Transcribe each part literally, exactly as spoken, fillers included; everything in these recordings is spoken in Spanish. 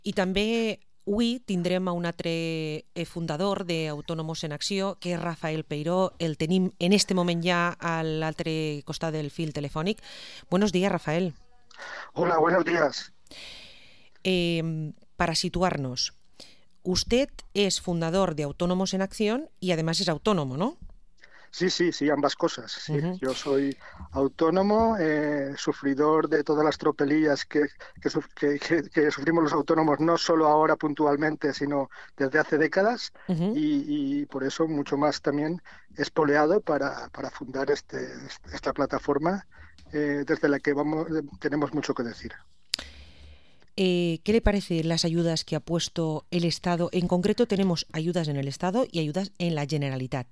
I també avui tindrem a un altre fundador d'Autònomos en Acció, que és Rafael Peiró. El tenim en este moment ja a l'altre costat del fil telefònic. Buenos días, Rafael. Hola, buenos días. Eh, para situarnos, usted es fundador de Autónomos en Acción y además es autónomo, ¿no? Sí, sí, sí, ambas cosas. Sí. Uh-huh. Yo soy autónomo, eh, sufridor de todas las tropelías que, que, que, que, que sufrimos los autónomos, no solo ahora puntualmente, sino desde hace décadas, Uh-huh. y, y por eso mucho más también espoleado para, para fundar este, esta plataforma eh, desde la que vamos, tenemos mucho que decir. Eh, ¿Qué le parece las ayudas que ha puesto el Estado? En concreto tenemos ayudas en el Estado y ayudas en la Generalitat.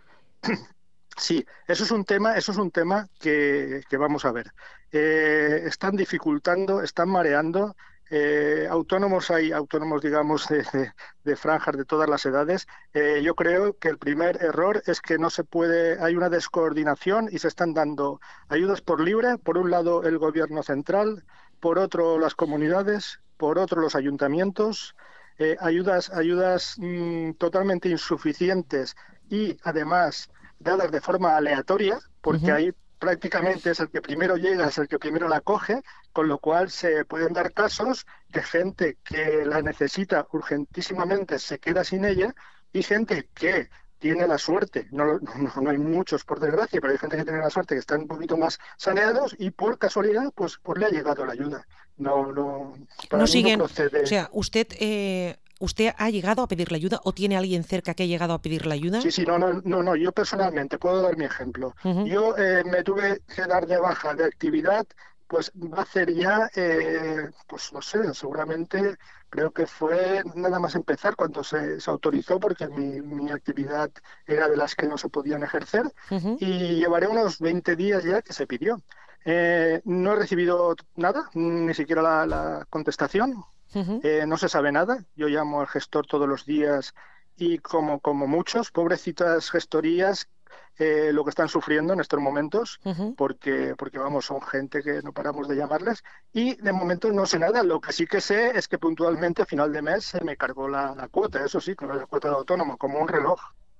Sí, eso es un tema, eso es un tema que, que vamos a ver. Eh, están dificultando, están mareando. Eh, autónomos hay autónomos, digamos, de, de, de franjas de todas las edades. Eh, yo creo que el primer error es que no se puede, hay una descoordinación y se están dando ayudas por libre. Por un lado el gobierno central, por otro las comunidades, por otro los ayuntamientos. Eh, ayudas, ayudas mmm, totalmente insuficientes y además dadas de forma aleatoria, porque Uh-huh. ahí prácticamente es el que primero llega, es el que primero la coge, con lo cual se pueden dar casos de gente que la necesita urgentísimamente se queda sin ella y gente que tiene la suerte, no, no, no hay muchos por desgracia, pero hay gente que tiene la suerte que están un poquito más saneados y por casualidad pues, pues le ha llegado la ayuda. No, no, para No mí no siguen, o procede. sea, usted... Eh... ¿Usted ha llegado a pedir la ayuda o tiene alguien cerca que ha llegado a pedir la ayuda? Sí, sí, no, no, no, no. Yo personalmente puedo dar mi ejemplo. Uh-huh. Yo eh, me tuve que dar de baja de actividad, pues va a hacer ya, eh, pues no sé, seguramente creo que fue nada más empezar cuando se, se autorizó, porque mi, mi actividad era de las que no se podían ejercer, Uh-huh. y llevaré unos veinte días ya que se pidió. Eh, no he recibido nada, ni siquiera la, la contestación. Uh-huh. Eh, no se sabe nada. Yo llamo al gestor todos los días y como, como muchos, pobrecitas gestorías, eh, lo que están sufriendo en estos momentos, Uh-huh. porque, porque vamos, son gente que no paramos de llamarles y de momento no sé nada. Lo que sí que sé es que puntualmente a final de mes se me cargó la, la cuota, eso sí, con la cuota de autónomo, como un reloj.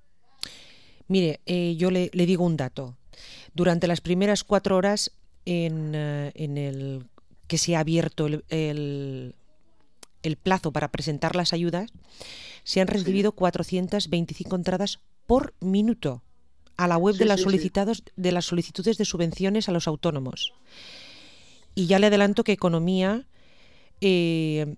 Mire, eh, yo le, le digo un dato. Durante las primeras cuatro horas en, uh, en el que se ha abierto el, el, el plazo para presentar las ayudas, se han recibido sí. cuatrocientas veinticinco entradas por minuto a la web sí, de, las sí, solicitados, sí. de las solicitudes de subvenciones a los autónomos. Y ya le adelanto que Economía, eh,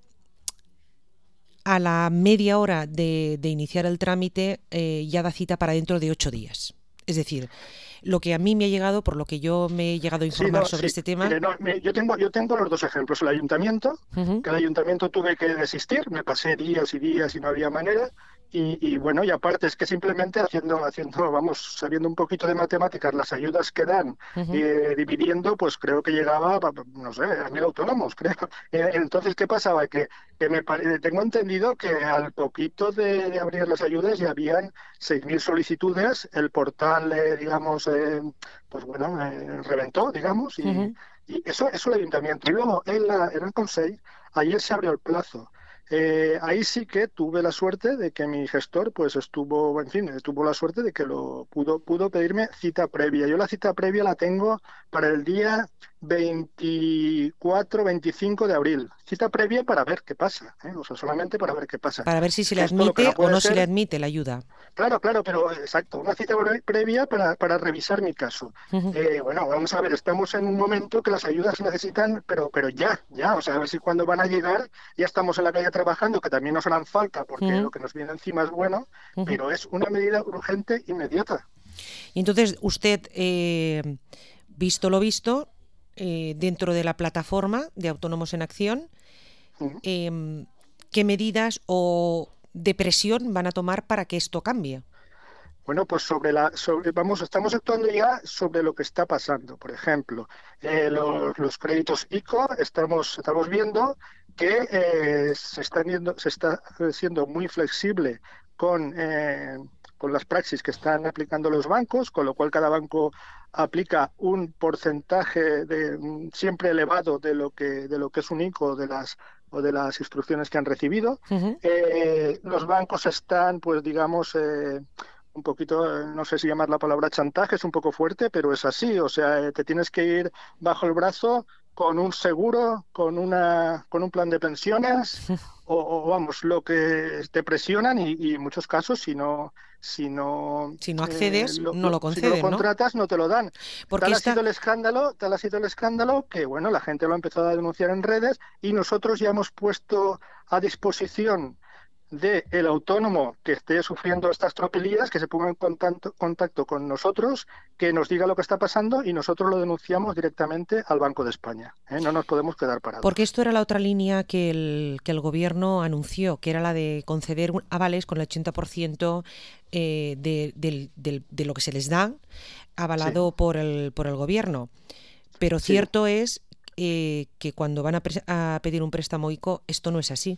a la media hora de, de iniciar el trámite, eh, ya da cita para dentro de ocho días. Es decir, lo que a mí me ha llegado, por lo que yo me he llegado a informar sí, no, sobre sí. este tema... Mire, no, me, yo, tengo, yo tengo los dos ejemplos. El ayuntamiento, uh-huh. que el ayuntamiento tuve que desistir, me pasé días y días y no había manera. Y, y bueno, y aparte es que simplemente haciendo, haciendo, vamos, sabiendo un poquito de matemáticas, las ayudas que dan, uh-huh. eh, dividiendo, pues creo que llegaba, no sé, a mil autónomos, creo. Eh, entonces, ¿qué pasaba? Que, que me tengo entendido que al poquito de, de abrir las ayudas ya habían seis mil solicitudes, el portal, eh, digamos, eh, pues bueno, eh, reventó, digamos, y, uh-huh. y eso es el ayuntamiento. Y luego en, la, en el Consejo, ayer se abrió el plazo. Eh, ahí sí que tuve la suerte de que mi gestor pues estuvo, en fin, tuvo la suerte de que lo pudo, pudo pedirme cita previa. Yo la cita previa la tengo para el día veinticuatro, veinticinco de abril. Cita previa para ver qué pasa, ¿eh? O sea, solamente para ver qué pasa. Para ver si se le Esto admite no o no ser... se le admite la ayuda. Claro, claro, pero exacto, una cita previa para, para revisar mi caso. Uh-huh. Eh, bueno, vamos a ver, estamos en un momento que las ayudas se necesitan, pero, pero ya, ya, o sea, a ver si cuando van a llegar ya estamos en la calle trabajando, que también nos harán falta, porque uh-huh. lo que nos viene encima es bueno, uh-huh. pero es una medida urgente inmediata. Y entonces usted, eh, visto lo visto, eh, dentro de la plataforma de Autónomos en Acción, uh-huh. eh, ¿qué medidas o de presión van a tomar para que esto cambie? Bueno, pues sobre la, sobre, vamos, estamos actuando ya sobre lo que está pasando. Por ejemplo, eh, los, los créditos I C O, estamos, estamos viendo que eh, se, está viendo, se está siendo muy flexible con, eh, con las praxis que están aplicando los bancos, con lo cual cada banco aplica un porcentaje de, siempre elevado de lo que, de lo que es un I C O de las o de las instrucciones que han recibido. Uh-huh. Eh, los bancos están, pues digamos, eh, un poquito, no sé si llamar la palabra chantaje, es un poco fuerte, pero es así. O sea, te tienes que ir bajo el brazo con un seguro, con una con un plan de pensiones, o, o vamos, lo que te presionan y, y en muchos casos, si no si no si no eh, accedes, lo, no lo conceden, si no lo contratas, ¿no? no te lo dan. Porque Tal ha esta... sido el escándalo, tal ha sido el escándalo que bueno, la gente lo ha empezado a denunciar en redes y nosotros ya hemos puesto a disposición de el autónomo que esté sufriendo estas tropelías, que se ponga en contacto, contacto con nosotros, que nos diga lo que está pasando y nosotros lo denunciamos directamente al Banco de España. ¿eh? No nos podemos quedar parados. Porque esto era la otra línea que el, que el gobierno anunció, que era la de conceder avales con el ochenta por ciento eh, de, de, de, de lo que se les da, avalado sí. por, el, por el gobierno. Pero sí. cierto es eh, que cuando van a, pre- a pedir un préstamo I C O, esto no es así.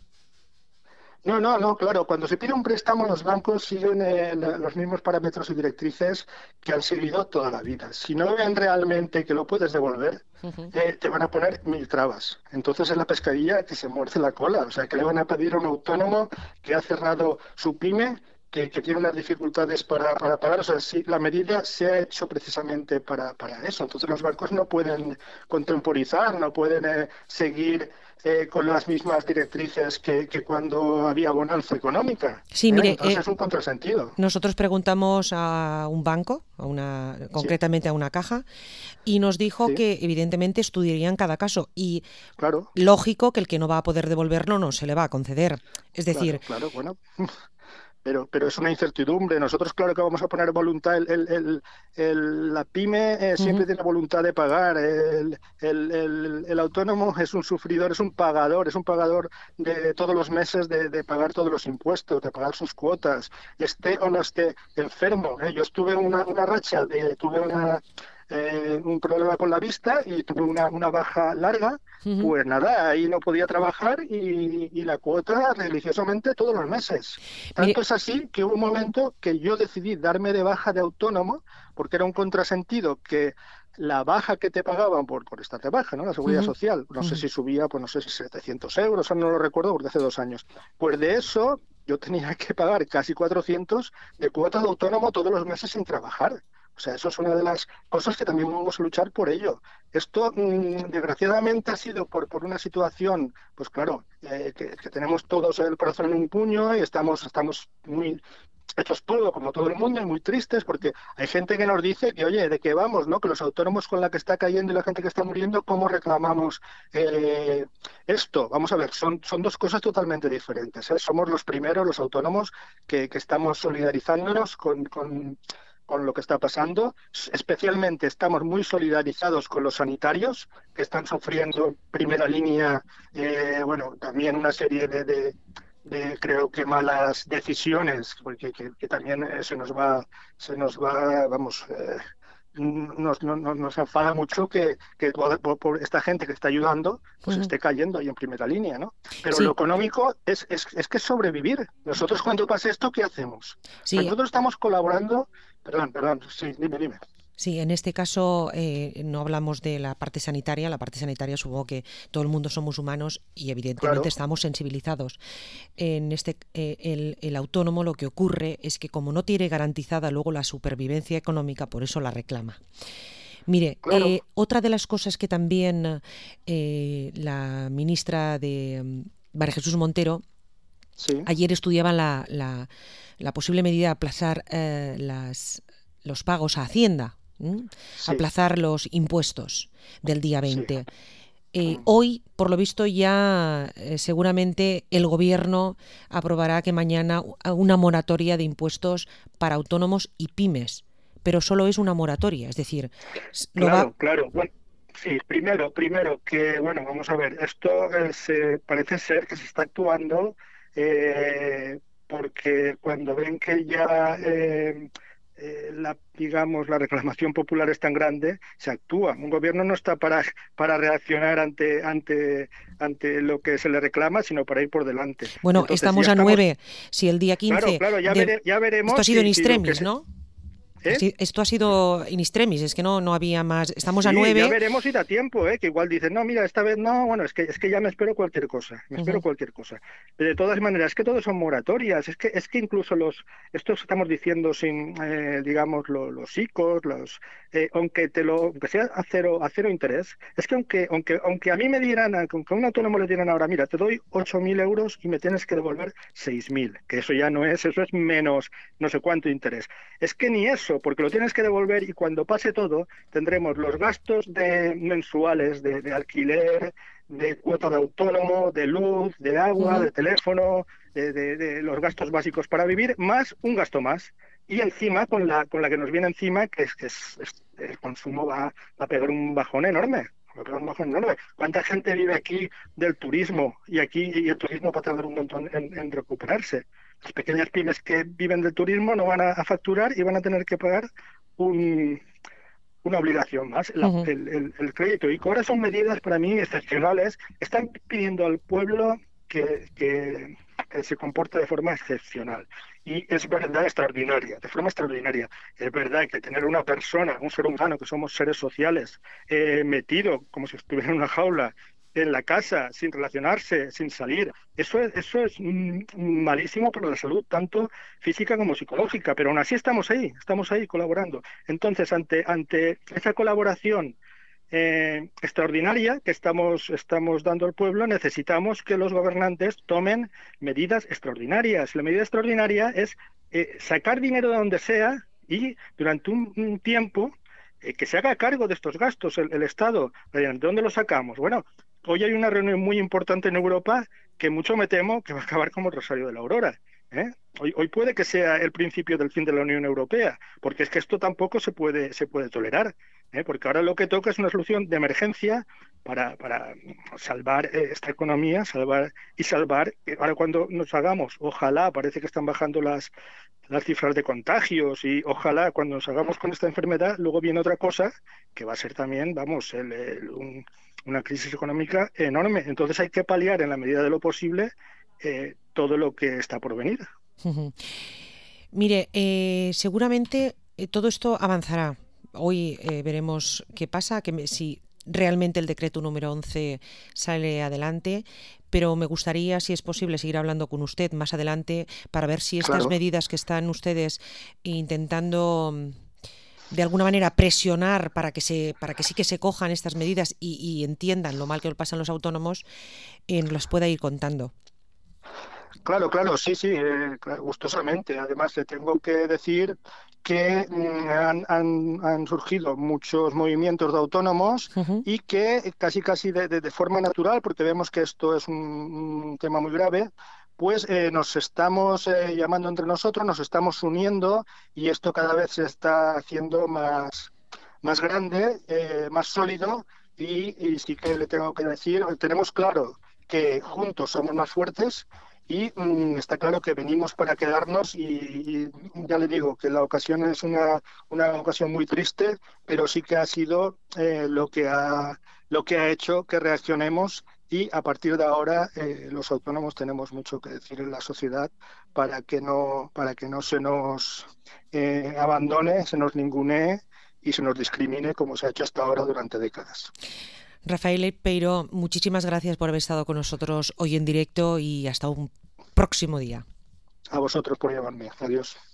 No, no, no, claro. Cuando se pide un préstamo, los bancos siguen eh, los mismos parámetros y directrices que han seguido toda la vida. Si no ven realmente que lo puedes devolver, uh-huh. eh, te van a poner mil trabas. Entonces es la pescadilla que se muerde la cola. O sea, que le van a pedir a un autónomo que ha cerrado su pyme, que, que tiene unas dificultades para, para pagar. O sea, sí, la medida se ha hecho precisamente para, para eso. Entonces los bancos no pueden contemporizar, no pueden eh, seguir... Eh, con las mismas directrices que, que cuando había bonanza económica. Sí, mire, Entonces eh, es un contrasentido. Nosotros preguntamos a un banco, a una, concretamente sí. a una caja, y nos dijo sí. que evidentemente estudiarían cada caso y claro. lógico que el que no va a poder devolverlo no se le va a conceder. Es decir... Claro, claro bueno... Pero, pero es una incertidumbre. Nosotros, claro que vamos a poner voluntad. El, el, el, el, la pyme eh, siempre uh-huh. tiene voluntad de pagar. El, el, el, el autónomo es un sufridor, es un pagador, es un pagador de todos los meses de, de pagar todos los impuestos, de pagar sus cuotas, esté o no esté enfermo. ¿eh? Yo estuve en una, una racha, de, tuve una... Eh, un problema con la vista y tuve una, una baja larga, uh-huh. pues nada, ahí no podía trabajar y, y la cuota religiosamente todos los meses. Tanto Mire... es así que hubo un momento que yo decidí darme de baja de autónomo porque era un contrasentido que la baja que te pagaban por, por estar de baja, ¿no? La seguridad uh-huh. social, no uh-huh. sé si subía, pues no sé si setecientos euros, no lo recuerdo porque hace dos años. Pues de eso yo tenía que pagar casi cuatrocientos de cuota de autónomo todos los meses sin trabajar. O sea, eso es una de las cosas que también vamos a luchar por ello. Esto, mmm, desgraciadamente, ha sido por, por una situación, pues claro, eh, que, que tenemos todos el corazón en un puño y estamos, estamos muy hechos polvo, como todo el mundo, y muy tristes, porque hay gente que nos dice que, oye, ¿de qué vamos? ¿No? Que los autónomos con la que está cayendo y la gente que está muriendo, ¿cómo reclamamos eh, esto? Vamos a ver, son, son dos cosas totalmente diferentes. ¿eh? Somos los primeros, los autónomos, que, que estamos solidarizándonos con... con con lo que está pasando. Especialmente estamos muy solidarizados con los sanitarios que están sufriendo en primera línea, eh, bueno, también una serie de, de, de creo que malas decisiones, porque que, que también eh, se nos va, se nos va, vamos, eh, nos, nos, nos enfada mucho que, que por, por esta gente que está ayudando pues uh-huh. esté cayendo ahí en primera línea, ¿no? Pero sí. lo económico es, es, es que sobrevivir. Nosotros cuando pase esto, ¿qué hacemos? Sí. Nosotros estamos colaborando. Perdón, perdón, sí, dime, dime. Sí, en este caso eh, no hablamos de la parte sanitaria. La parte sanitaria supongo que todo el mundo somos humanos y evidentemente claro. estamos sensibilizados. En este eh, el, el autónomo lo que ocurre es que como no tiene garantizada luego la supervivencia económica, por eso la reclama. Mire, claro. eh, otra de las cosas que también eh, la ministra de María Jesús Montero sí. ayer estudiaba la, la, la posible medida de aplazar eh, las, los pagos a Hacienda. ¿Mm? Sí. Aplazar los impuestos del día veinte. Sí. Eh, hoy, por lo visto, ya eh, seguramente el gobierno aprobará que mañana una moratoria de impuestos para autónomos y pymes, pero solo es una moratoria, es decir... Claro, va... claro. Bueno, sí, primero, primero que, bueno, vamos a ver, esto eh, se, parece ser que se está actuando eh, porque cuando ven que ya... Eh, Eh, la, digamos, la reclamación popular es tan grande, se actúa. Un gobierno no está para, para reaccionar ante, ante, ante lo que se le reclama, sino para ir por delante. Bueno, Entonces, estamos a nueve. Si el día quince... Claro, claro, ya, de... vere, ya veremos... Esto ha sido si, en extremis, si ¿no? ¿eh? Sí, esto ha sido in extremis, es que no, no había más. Estamos a Sí, ya nueve. veremos si da tiempo, ¿eh? Que igual dicen, no, mira, esta vez no, bueno, es que es que ya me espero cualquier cosa, me espero Ujú, cualquier cosa. De todas maneras, es que todos son moratorias, es que es que incluso los, estos estamos diciendo sin, eh, digamos, lo- los ICOs, los, eh, aunque te lo, aunque sea a cero, a cero interés, es que aunque, aunque, aunque a mí me dieran, aunque a un autónomo le dieran ahora, mira, te doy ocho mil euros y me tienes que devolver seis mil, que eso ya no es, eso es menos no sé cuánto interés. Es que ni eso, porque lo tienes que devolver y cuando pase todo tendremos los gastos de mensuales de, de alquiler, de cuota de autónomo, de luz, de agua, ujú, de teléfono, de, de- de los gastos básicos para vivir, más un gasto más. Y encima, con la, con la que nos viene encima, que es que es- es- el consumo va, va a pegar un bajón enorme. Va a pegar un bajón enorme. ¿Cuánta gente vive aquí del turismo? Y aquí y el turismo va a tardar un montón en, en recuperarse. Las pequeñas pymes que viven del turismo no van a, a facturar y van a tener que pagar un, una obligación más, la- ujú. el, el- el crédito. Y que ahora son medidas para mí excepcionales. Están pidiendo al pueblo que, que- que se comporte de forma excepcional. Y es verdad, extraordinaria, de forma extraordinaria. Es verdad que tener una persona, un ser humano, que somos seres sociales, eh, metido como si estuviera en una jaula, en la casa, sin relacionarse, sin salir, eso es, eso es mm, malísimo para la salud, tanto física como psicológica, pero aún así estamos ahí, estamos ahí colaborando. Entonces, ante, ante esa colaboración eh, extraordinaria que estamos, estamos dando al pueblo, necesitamos que los gobernantes tomen medidas extraordinarias. La medida extraordinaria es eh, sacar dinero de donde sea y durante un, un tiempo eh, que se haga cargo de estos gastos el, el Estado. ¿De dónde lo sacamos? Bueno, hoy hay una reunión muy importante en Europa que mucho me temo que va a acabar como el Rosario de la Aurora. ¿eh? Hoy, hoy puede que sea el principio del fin de la Unión Europea, porque es que esto tampoco se puede, se puede tolerar. ¿eh? Porque ahora lo que toca es una solución de emergencia para, para salvar eh, esta economía, salvar y salvar. eh, Ahora cuando nos hagamos, ojalá, parece que están bajando las, las cifras de contagios y ojalá cuando nos hagamos con esta enfermedad, luego viene otra cosa que va a ser también, vamos, el, el, un, una crisis económica enorme. Entonces hay que paliar en la medida de lo posible eh, todo lo que está por venir. Ujú. Mire, eh, seguramente eh, todo esto avanzará. Hoy eh, veremos qué pasa, que me- si realmente el decreto número once sale adelante, pero me gustaría, si es posible, seguir hablando con usted más adelante para ver si estas Claro. medidas que están ustedes intentando mm, de alguna manera presionar para que se para que sí que se cojan estas medidas y, y entiendan lo mal que lo pasan los autónomos, eh, nos las pueda ir contando. Claro, claro, sí, sí, eh, claro, gustosamente. Además, le tengo que decir que mm, han, han- han surgido muchos movimientos de autónomos Ujú, y que casi, casi de, de- de forma natural, porque vemos que esto es un, un tema muy grave, pues eh, nos estamos eh, llamando entre nosotros, nos estamos uniendo y esto cada vez se está haciendo más, más grande, eh, más sólido y, y sí que le tengo que decir, tenemos claro que juntos somos más fuertes y mm, está claro que venimos para quedarnos y, y ya le digo que la ocasión es una, una ocasión muy triste, pero sí que ha sido eh, lo que ha, lo que ha hecho que reaccionemos y a partir de ahora eh, los autónomos tenemos mucho que decir en la sociedad para que no, para que no se nos eh, abandone, se nos ningunee y se nos discrimine como se ha hecho hasta ahora durante décadas. Rafael Peiro, muchísimas gracias por haber estado con nosotros hoy en directo y hasta un próximo día. A vosotros por llamarme. Adiós.